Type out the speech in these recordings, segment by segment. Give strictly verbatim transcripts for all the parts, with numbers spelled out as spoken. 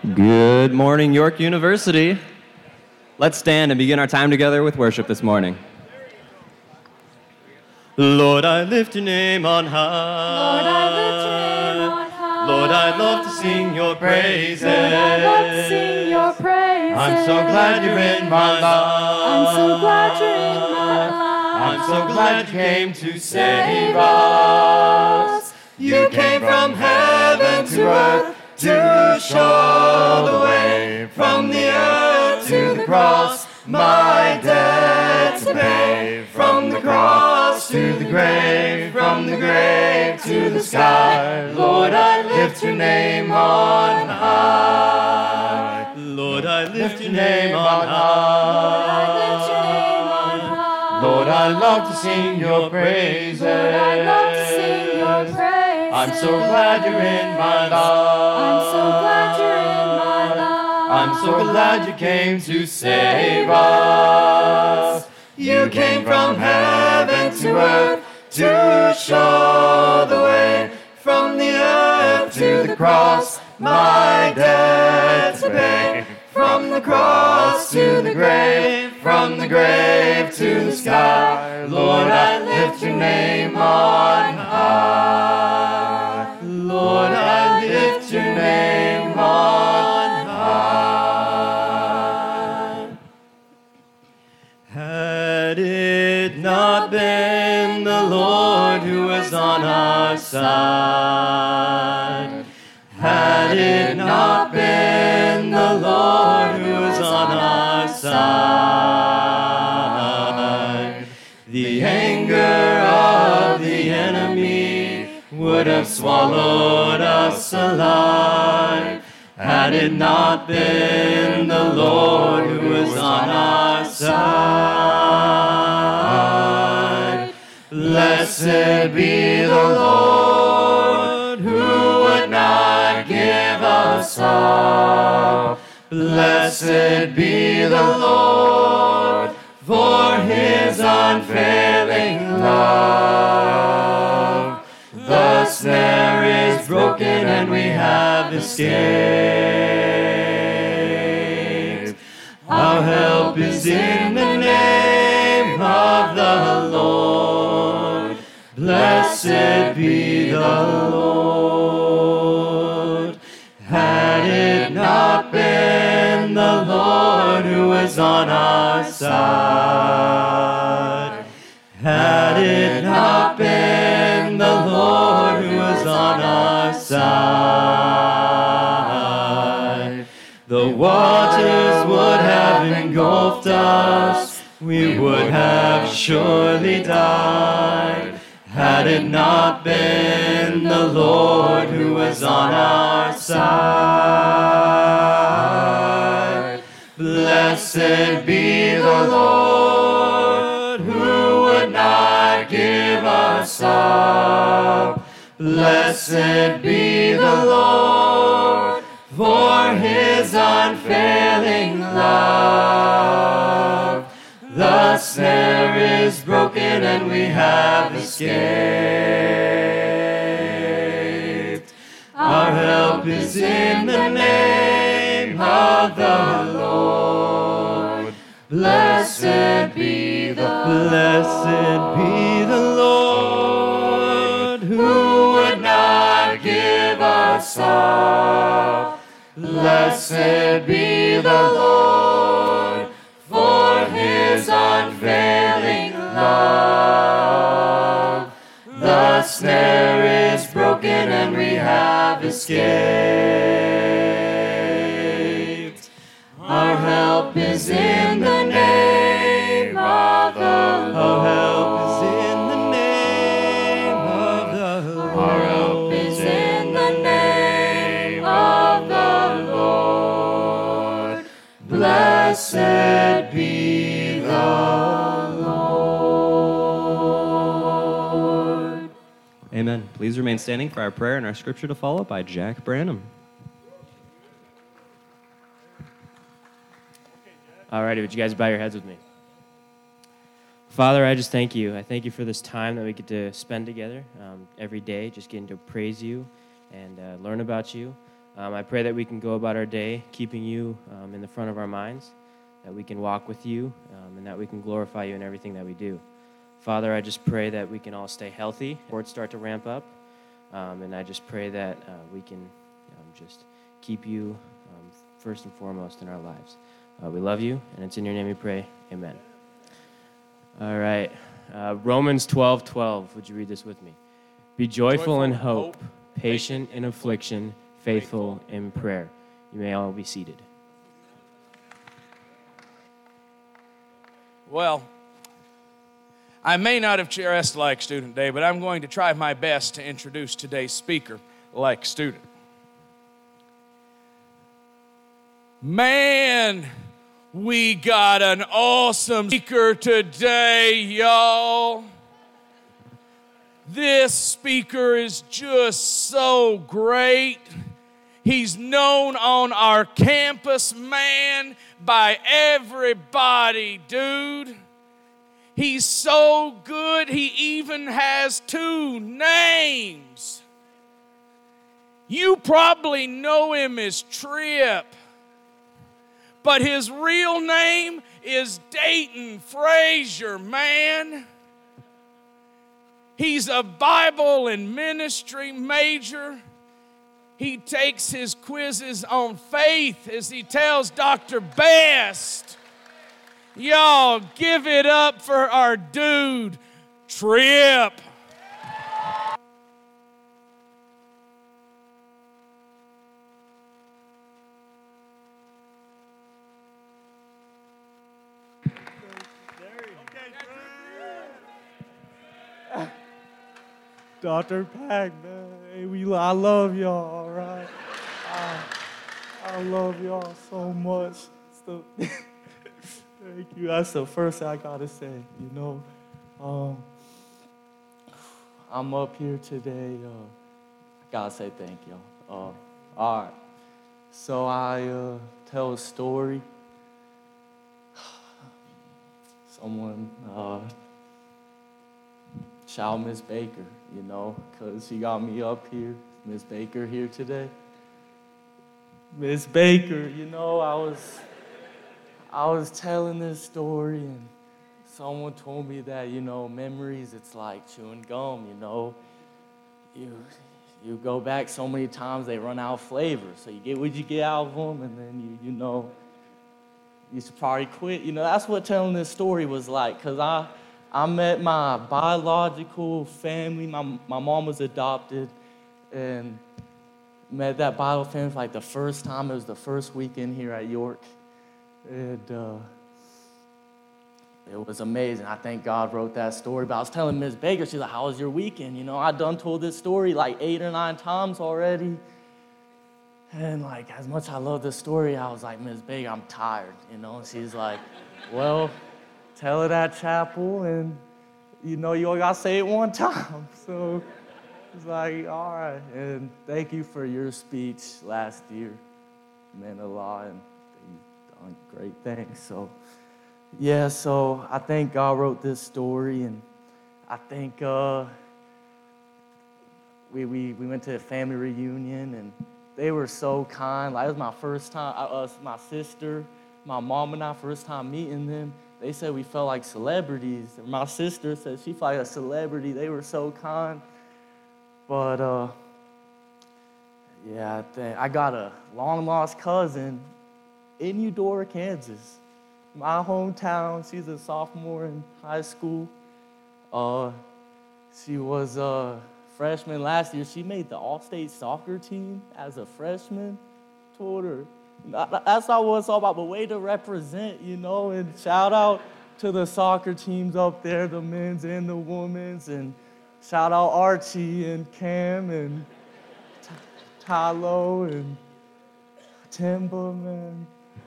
Good morning, York University. Let's stand and begin our time together with worship this morning. Lord, I lift your name on high. Lord, I lift your name on high. Lord, I love to sing your praises. Lord, I love to sing your praises. I'm so glad you're in my life. I'm so glad you're in my life. I'm so glad you came to save us. You came from heaven to earth to show the way, from the earth to the cross, my debt to pay, from the cross to the grave, from the grave to the sky. Lord, I lift your name on high. Lord, I lift your name on high. Lord, I love to sing your praises. Lord, I love to sing your praises. I'm so glad you're in my life. I'm so glad you're in my life. I'm so glad you came to save us. You came from heaven to earth to show the way, from the earth to the cross, my debt to pay, from the cross to the grave, from the grave to the sky. Lord, I lift your name on high. Lord, I lift your name on high. Had it not been the Lord who was on our side, had it not been the Lord who was on our side, the anger of the enemy would have swallowed us alive. Had it not been the Lord who was on our side. Blessed be the Lord who would not give us up. Blessed be the Lord for his unfailing love. The snare is broken and we have escaped. Our help is in the name of the Lord. Blessed be the Lord. Had it not been the Lord who was on our side, had it not been the Lord who was on our side, the waters would have engulfed us, we would have surely died. Had it not been the Lord who was on our side. Blessed be the Lord who would not give us up. Blessed be the Lord for his unfailing love. The snare is broken and we have escaped. Our help is in the name of the Lord. Blessed be the Blessed be the Lord who would not give us up. Blessed be the Lord for his unfailing love. The snare is broken and we have escaped. Our help is in the name of the Lord. Our help is in the name of the Lord. Our help is in the name of the Lord. Blessed be the Lord. Amen. Please remain standing for our prayer and our scripture to follow by Jack Branham. All righty, would you guys bow your heads with me? Father, I just thank you. I thank you for this time that we get to spend together um, every day, just getting to praise you and uh, learn about you. Um, I pray that we can go about our day keeping you um, in the front of our minds, that we can walk with you, um, and that we can glorify you in everything that we do. Father, I just pray that we can all stay healthy, words start to ramp up, um, and I just pray that uh, we can um, just keep you um, first and foremost in our lives. Uh, we love you, and it's in your name we pray. Amen. All right. Uh, Romans twelve twelve. Would you read this with me? Be joyful, joyful in hope, hope, patient in affliction, faithful in prayer. You may all be seated. Well, I may not have dressed like Student Day, but I'm going to try my best to introduce today's speaker like student. Man, we got an awesome speaker today, y'all. This speaker is just so great. He's known on our campus, man, by everybody, dude. He's so good, he even has two names. You probably know him as Trip, but his real name is Dayton Frazier, man. He's a Bible and ministry major. He takes his quizzes on faith as he tells Doctor Best. Y'all, give it up for our dude, Trip. Doctor Pack, man, hey, we, I love y'all, all right? I, I love y'all so much. So, thank you. That's the first thing I gotta say, you know. Um, I'm up here today. Uh, I gotta say thank y'all. Uh, all right. So I uh, tell a story. Someone uh, shout Miss Baker, you know, because she got me up here. Miss Baker here today. Miss Baker, you know, I was I was telling this story and someone told me that, you know, memories, it's like chewing gum, you know. You you go back so many times they run out of flavor. So you get what you get out of them and then you you know you should probably quit. You know, that's what telling this story was like, because I I met my biological family. My my mom was adopted, and met that biological family for like the first time. It was the first weekend here at York, and uh, it was amazing. I think God wrote that story. But I was telling Miz Baker, she's like, "How was your weekend?" You know, I done told this story like eight or nine times already, and like as much as I love this story, I was like, "Miz Baker, I'm tired," you know. And she's like, "Well, tell it at chapel, and, you know, you only got to say it one time." So it's like, all right. And thank you for your speech last year. It meant a lot, and you've done great things. So, yeah, so I think God wrote this story, and I think uh, we, we, we went to a family reunion, and they were so kind. Like, it was my first time, us, my sister, my mom and I, first time meeting them. They said we felt like celebrities. My sister said she felt like a celebrity. They were so kind. But, uh, yeah, I think I got a long-lost cousin in Eudora, Kansas. My hometown. She's a sophomore in high school. Uh, she was a freshman last year. She made the all-state soccer team as a freshman. Told her. That's not what it's all about, but way to represent, you know, and shout out to the soccer teams up there, the men's and the women's, and shout out Archie and Cam and Tylo and Timba, man.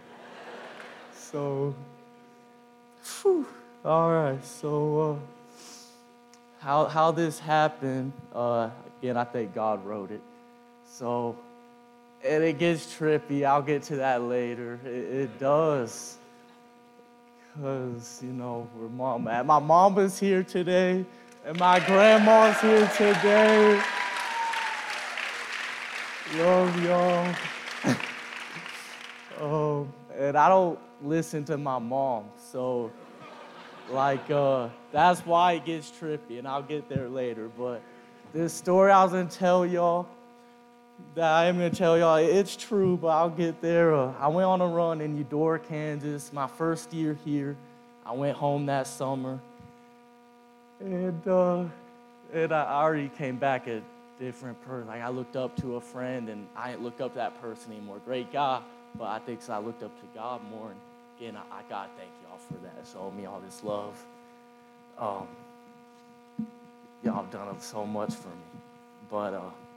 So, whew, all right, so uh, how, how this happened, uh, again, I think God wrote it. So, and it gets trippy. I'll get to that later. It, it does. Because, you know, we're mom. My mom is here today, and my grandma's here today. Yo, yo. Oh, and I don't listen to my mom, so like uh, that's why it gets trippy, and I'll get there later. But this story I was gonna tell y'all, that I am gonna tell y'all, it's true, but I'll get there. Uh, I went on a run in Eudora, Kansas, my first year here. I went home that summer, and uh, and I already came back a different person. Like I looked up to a friend, and I didn't look up to that person anymore. Great guy, but I think so I looked up to God more. And again, I, I gotta thank y'all for that, showing me all this love. Um, y'all have done so much for me, but uh,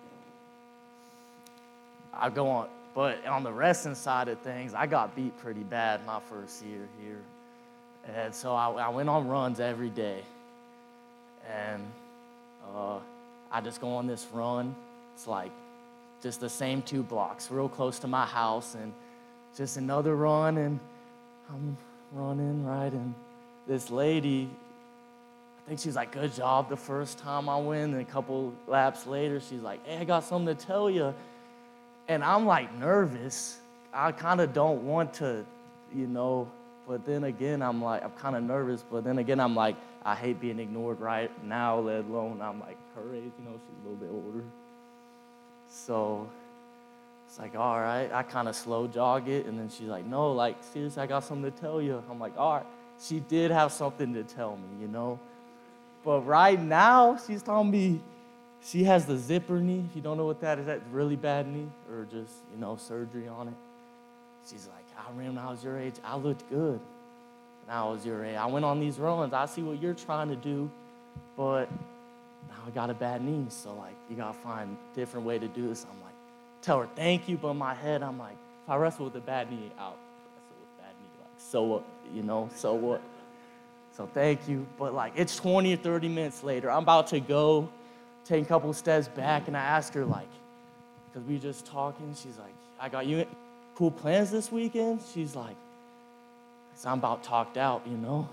I go on. But on the wrestling side of things, I got beat pretty bad my first year here. And so I, I went on runs every day. And uh, I just go on this run. It's like just the same two blocks, real close to my house. And just another run, and I'm running, right? And this lady, I think she's like, good job the first time I win. And a couple laps later, she's like, hey, I got something to tell you. And I'm like nervous. I kind of don't want to, you know, but then again, I'm like, I'm kind of nervous, but then again, I'm like, I hate being ignored right now, let alone I'm like her age, you know, she's a little bit older. So it's like, all right, I kind of slow jog it, and then she's like, no, like, seriously, I got something to tell you. I'm like, all right. She did have something to tell me, you know. But right now, she's telling me she has the zipper knee. If you don't know what that is, that's really bad knee, or just, you know, surgery on it. She's like, I remember when I was your age, I looked good when I was your age. I went on these runs. I see what you're trying to do, but now I got a bad knee. So, like, you got to find a different way to do this. I'm like, tell her thank you, but in my head, I'm like, if I wrestle with a bad knee, I'll wrestle with a bad knee. Like, so what? You know, so what? So thank you. But, like, it's twenty or thirty minutes later. I'm about to go, take a couple steps back, and I ask her, like, because we just talking. She's like, I got you cool plans this weekend? She's like, I'm about talked out, you know?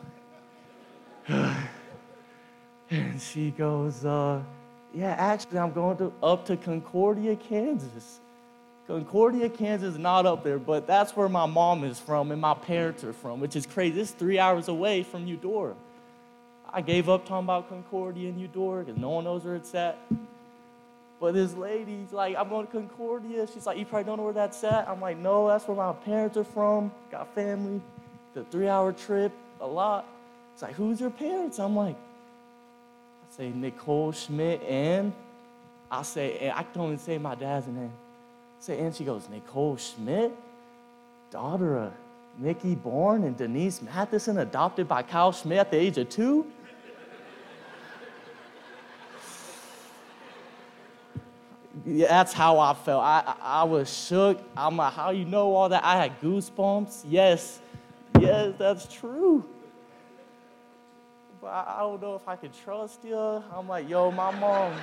And she goes, uh, yeah, actually, I'm going to up to Concordia, Kansas. Concordia, Kansas is not up there, but that's where my mom is from and my parents are from, which is crazy. It's three hours away from Eudora. I gave up talking about Concordia and Eudora because no one knows where it's at. But this lady's like, I'm going to Concordia. She's like, you probably don't know where that's at. I'm like, no, that's where my parents are from. Got family. The three-hour trip, a lot. It's like, who's your parents? I'm like, I say Nicole Schmidt and I say, and I don't even say my dad's name. I say, and she goes, Nicole Schmidt, daughter of Nikki Bourne and Denise Matheson, adopted by Kyle Schmidt at the age of two. Yeah, that's how I felt. I, I I was shook. I'm like, how you know all that? I had goosebumps. Yes, yes, that's true. But I, I don't know if I could trust you. I'm like, yo, my mom's.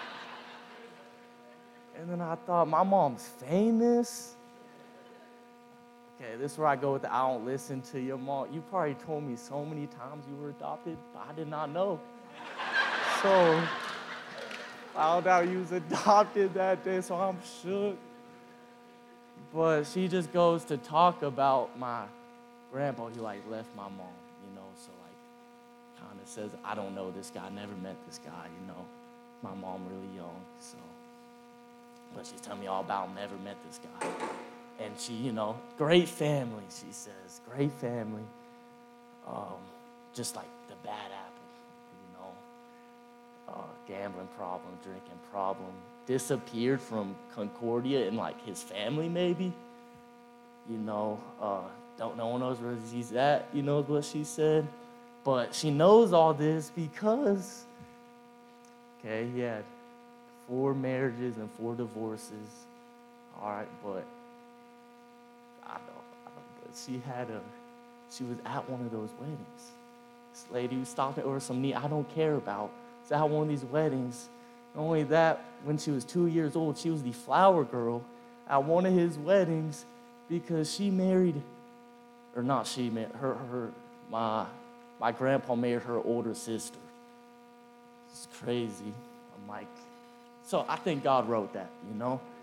And then I thought, my mom's famous. Okay, this is where I go with the I don't listen to your mom. You probably told me so many times you were adopted, but I did not know. So I found out you was adopted that day, so I'm shook. But she just goes to talk about my grandpa who like left my mom, you know, so like kind of says, I don't know this guy, never met this guy, you know. My mom really young, so. But she's telling me all about him, never met this guy. And she, you know, great family, she says, great family. Um, just like the bad apple, you know. Uh, gambling problem, drinking problem, disappeared from Concordia and like his family maybe. You know, uh, don't no one knows where he's at, you know what she said. But she knows all this because, okay, he had four marriages and four divorces. All right, but I don't, I don't but she had a, she was at one of those weddings. This lady who stopped over some knee I don't care about. Was at one of these weddings. Not only that, when she was two years old, she was the flower girl at one of his weddings because she married, or not she, married, her, her, my, my grandpa married her older sister. It's crazy. I'm like, so I think God wrote that, you know?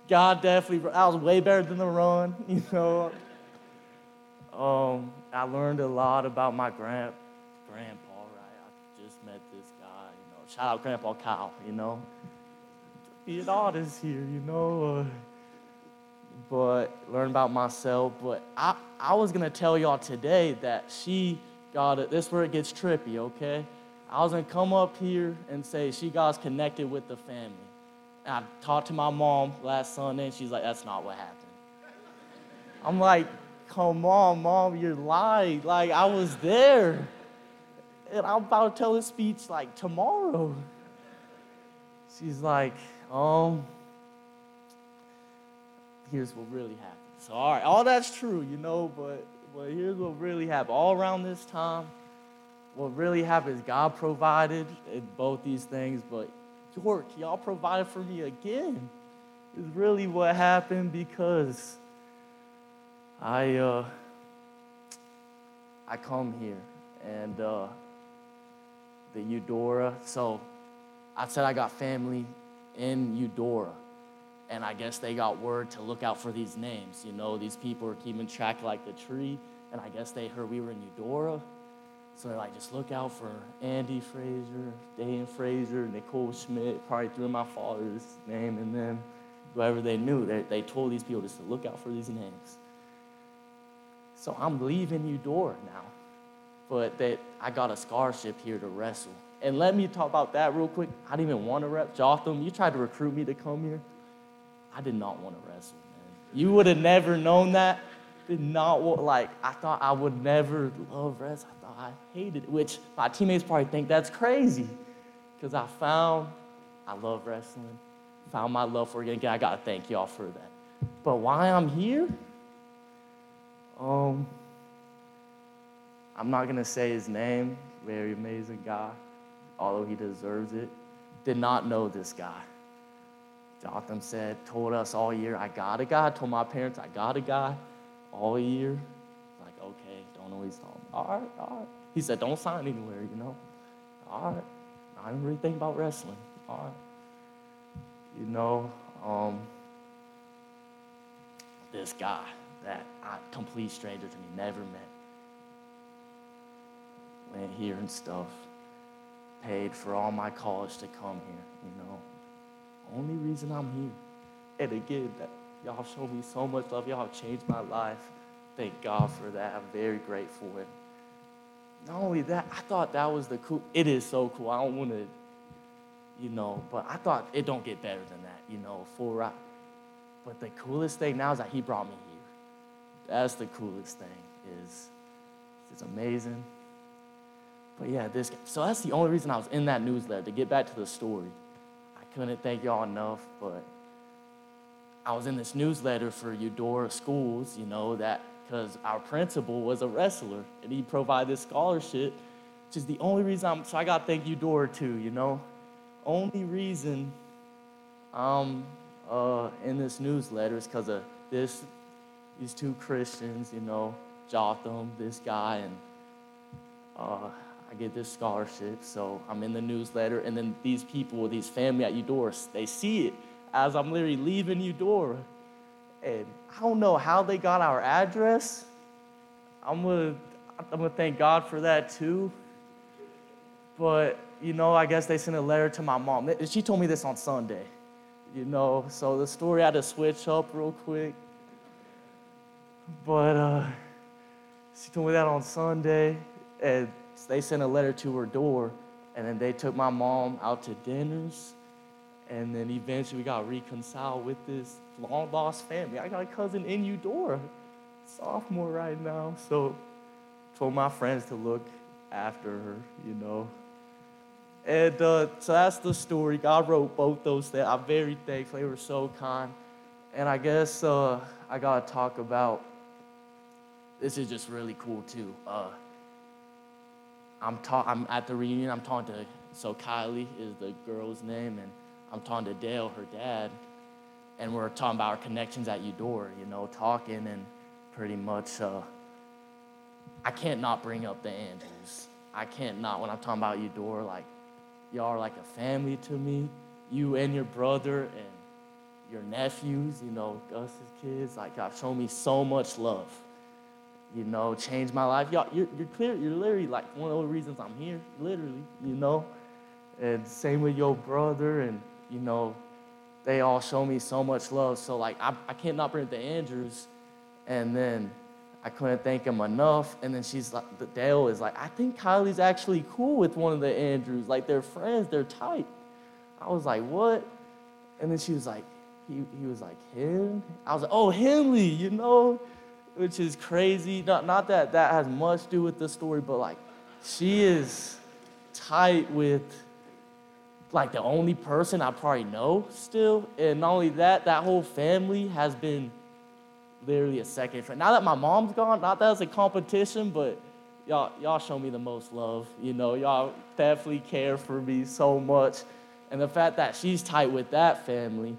God definitely, I was way better than the run, you know. Um, I learned a lot about my grand, grandpa, right? I just met this guy, you know. Shout out Grandpa Kyle, you know. Be an artist here, you know. Uh, but learn about myself. But I, I was going to tell y'all today that she got it. This is where it gets trippy, okay? I was going to come up here and say she got us connected with the family. And I talked to my mom last Sunday, and she's like, that's not what happened. I'm like, come on, Mom, you're lying. Like, I was there. And I'm about to tell this speech, like, tomorrow. She's like, um, here's what really happened. So, all right, all that's true, you know, but, but here's what really happened. All around this time, what really happened is God provided in both these things, but York, y'all provided for me again. Is really what happened because I uh, I come here and uh, the Eudora. So I said I got family in Eudora, and I guess they got word to look out for these names. You know, these people are keeping track like the tree, and I guess they heard we were in Eudora. So they're like, just look out for Andy Fraser, Dan Fraser, Nicole Schmidt, probably threw in my father's name, and then whoever they knew, they, they told these people just to look out for these names. So I'm leaving Eudora now, but they, I got a scholarship here to wrestle. And let me talk about that real quick. I didn't even want to rep Jotham. You tried to recruit me to come here. I did not want to wrestle, man. You would have never known that. Did not want, like, I thought I would never love wrestling. I thought I hated it, which my teammates probably think that's crazy because I found I love wrestling, found my love for it. Again, I got to thank y'all for that. But why I'm here, um, I'm not going to say his name, very amazing guy, although he deserves it. Did not know this guy. Jotham said, told us all year, I got a guy. Told my parents, I got a guy. All year, like, okay, don't always tell him. All right, all right. He said, don't sign anywhere, you know. All right. I didn't really think about wrestling. All right. You know, um, this guy that I complete stranger to me, never met. Went here and stuff. Paid for all my college to come here, you know. Only reason I'm here. And again, that y'all showed me so much love. Y'all have changed my life. Thank God for that. I'm very grateful. And not only that, I thought that was the cool. It is so cool. I don't want to, you know, but I thought it don't get better than that, you know, full rock. But the coolest thing now is that he brought me here. That's the coolest thing. Is it's amazing. But yeah, this. So that's the only reason I was in that newsletter, to get back to the story. I couldn't thank y'all enough, but I was in this newsletter for Eudora schools, you know, that because our principal was a wrestler and he provided this scholarship, which is the only reason I'm, so I got to thank Eudora too, you know. Only reason I'm uh, in this newsletter is because of this, these two Christians, you know, Jotham, this guy, and uh, I get this scholarship, so I'm in the newsletter, and then these people, these family at Eudora, they see it as I'm literally leaving Eudora. And I don't know how they got our address. I'm gonna, I'm gonna thank God for that too. But, you know, I guess they sent a letter to my mom. She told me this on Sunday, you know, so the story had to switch up real quick. But uh, she told me that on Sunday, and they sent a letter to her door, and then they took my mom out to dinners. And then eventually we got reconciled with this long-lost family. I got a cousin in Eudora, sophomore right now. So told my friends to look after her, you know. And uh, so that's the story. God wrote both those things. I'm very thankful. They were so kind. And I guess uh, I got to talk about, this is just really cool too. Uh, I'm, ta- I'm at the reunion. I'm talking to, so Kylie is the girl's name, and I'm talking to Dale, her dad, and we're talking about our connections at Eudora, you know, talking, and pretty much, uh, I can't not bring up the Andrews. I can't not, when I'm talking about Eudora, like, y'all are like a family to me, you and your brother, and your nephews, you know, Gus's kids, like, y'all show me so much love. You know, changed my life. Y'all, you're, you're clear, you're literally like one of the reasons I'm here, literally, you know. And same with your brother, and, you know, they all show me so much love. So, like, I, I can't not bring it to Andrews. And then I couldn't thank him enough. And then she's like, Dale is like, I think Kylie's actually cool with one of the Andrews. Like, they're friends, they're tight. I was like, what? And then she was like, he, he was like, him? I was like, oh, Henley, you know? Which is crazy. Not, not that that has much to do with the story, but, like, she is tight with, like, the only person I probably know still. And not only that, that whole family has been literally a second friend. Now that my mom's gone, not that it's a competition, but y'all, y'all show me the most love. You know, y'all definitely care for me so much. And the fact that she's tight with that family,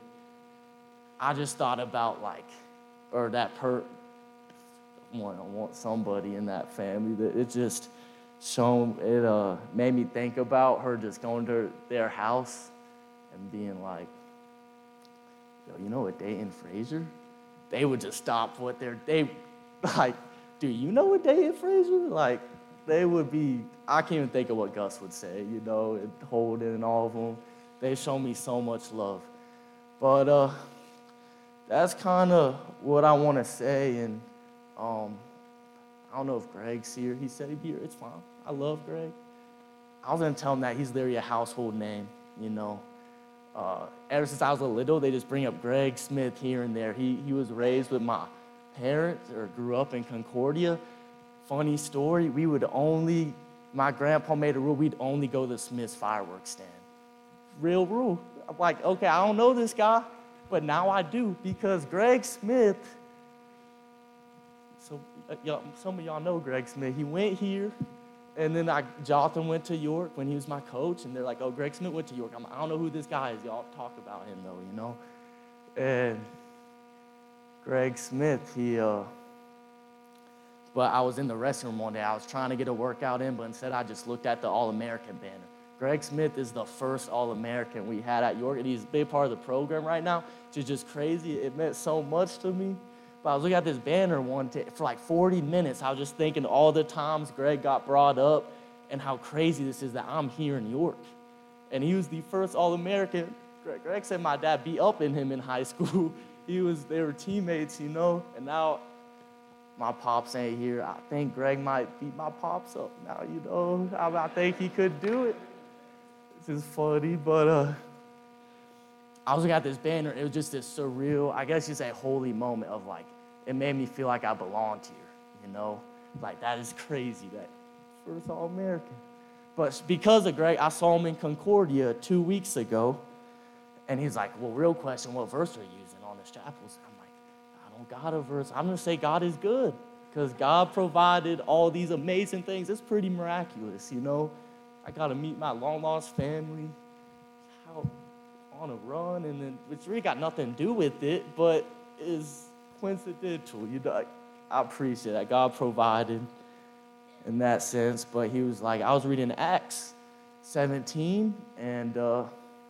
I just thought about, like, or that per, want I want somebody in that family that it just shown, it uh, made me think about her just going to their house and being like, yo, you know what, Dayton Frazier? They would just stop what they're, they, like, do you know what Dayton Frazier? Like, they would be, I can't even think of what Gus would say, you know, and Holden and all of them. They show me so much love. But uh, that's kind of what I want to say. And um, I don't know if Greg's here. He said he'd be here. It's fine. I love Greg. I was going to tell him that he's literally a household name, you know. Uh, ever since I was a little, they just bring up Greg Smith here and there. He he was raised with my parents or grew up in Concordia. Funny story, we would only, my grandpa made a rule, we'd only go to Smith's fireworks stand. Real rule. I'm like, okay, I don't know this guy, but now I do because Greg Smith, so uh, y'all, some of y'all know Greg Smith. He went here. And then I, Jonathan went to York when he was my coach, and they're like, oh, Greg Smith went to York. I'm like, I don't know who this guy is. Y'all talk about him, though, you know? And Greg Smith, he, uh, but I was in the restroom one day. I was trying to get a workout in, but instead I just looked at the All-American banner. Greg Smith is the first All-American we had at York, and he's a big part of the program right now, which is just crazy. It meant so much to me. But I was looking at this banner one day, for like forty minutes. I was just thinking all the times Greg got brought up and how crazy this is that I'm here in York. And he was the first All-American. Greg, Greg said my dad beat up in him in high school. He was, they were teammates, you know. And now my pops ain't here. I think Greg might beat my pops up now, you know. I, I think he could do it. This is funny, but uh, I was looking at this banner. It was just this surreal, I guess just a holy moment of like, it made me feel like I belonged here, you know? Like, that is crazy, that first All-American. But because of Greg, I saw him in Concordia two weeks ago, and he's like, well, real question, what verse are you using on this chapels? I'm like, I don't got a verse. I'm going to say God is good, because God provided all these amazing things. It's pretty miraculous, you know? I got to meet my long-lost family how, on a run, and then, which really got nothing to do with it, but is coincidental, you know. I appreciate that. God provided in that sense, but he was like, I was reading Acts seventeen, and uh,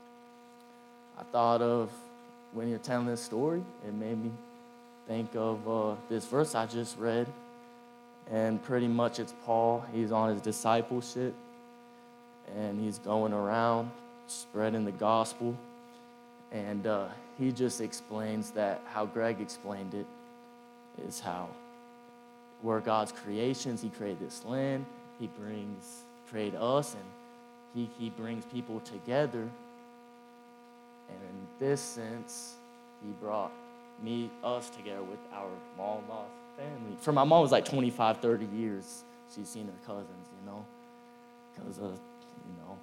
I thought of, when you're telling this story, it made me think of uh, this verse I just read, and pretty much it's Paul. He's on his discipleship, and he's going around spreading the gospel, and uh, he just explains that how Greg explained it is how we're God's creations. He created this land. He brings, created us, and he, he brings people together. And in this sense, he brought me, us together with our long lost family. For my mom, it was like twenty-five, thirty years she's seen her cousins, you know, because of, you know.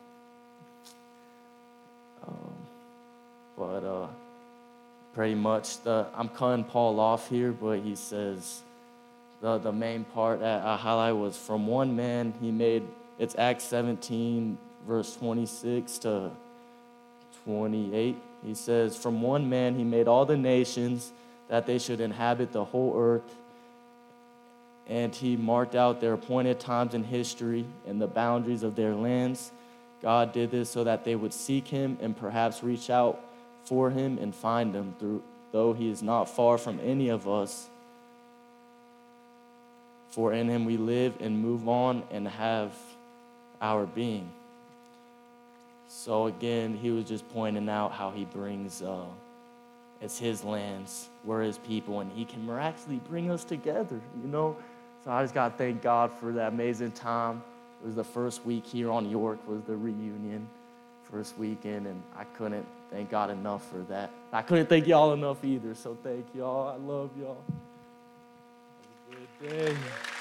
Um, but uh, pretty much, the I'm cutting Paul off here, but he says, The, the main part that I highlight was from one man he made, it's Acts seventeen, verse twenty-six to twenty-eight. He says, from one man he made all the nations that they should inhabit the whole earth, and he marked out their appointed times in history and the boundaries of their lands. God did this so that they would seek him and perhaps reach out for him and find him, through, though he is not far from any of us. For in him we live and move on and have our being. So again, he was just pointing out how he brings, uh, it's his lands, we're his people, and he can miraculously bring us together, you know? So I just got to thank God for that amazing time. It was the first week here on York, was the reunion, first weekend, and I couldn't thank God enough for that. I couldn't thank y'all enough either, so thank y'all. I love y'all. Have a good day.